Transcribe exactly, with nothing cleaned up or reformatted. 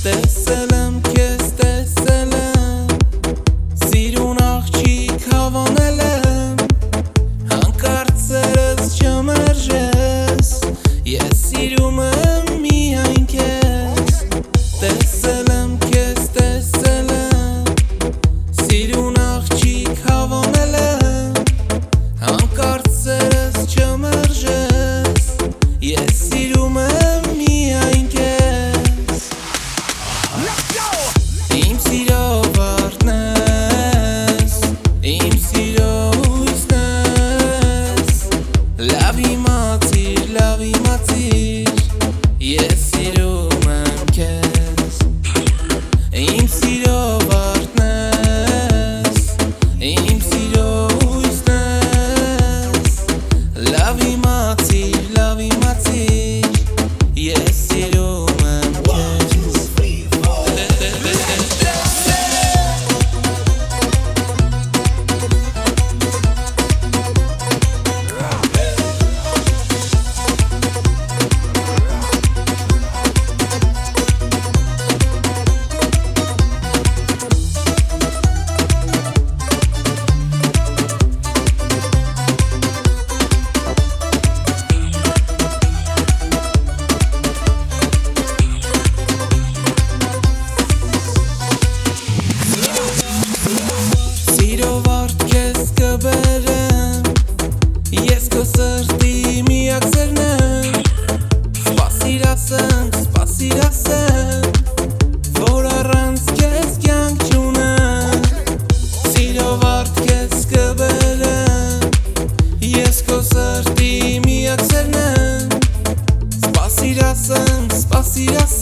Տեսել եմ քեզ, տեսել եմ, սիրուն աղջիկ հավանել եմ, հանկարծ սերս չմերժես, ես սիրում եմ միայն քեզ։ Տեսել եմ քեզ, տեսել եմ, սիրուն աղջիկ հավանել եմ, հանկարծ սերս չմերժես, ես սիրում եմ միայն քեզ։ Իմ սիրովարտն ես, իմ սիրոհույսն ես, լավ իմացիր, լավ իմացիր, ես սիրում եմ քեզ։ Իմ սիրովարտն ես, իմ սիրոհույսն ես, լավ իմացիր, լավ իմացիր, ես սիրում եմ քեզ։ Սիրովարդ քեզ կբերեմ, ես քո սրտի միակ սերն եմ, սպասիր ասեմ, սպասիր ասեմ, որ առանց քեզ կյանք չունեմ։ Սիրովարդ քեզ կբերեմ, ես քո սրտի միակ սերն եմ, սպասիր ասեմ, սպասիր ասեմ,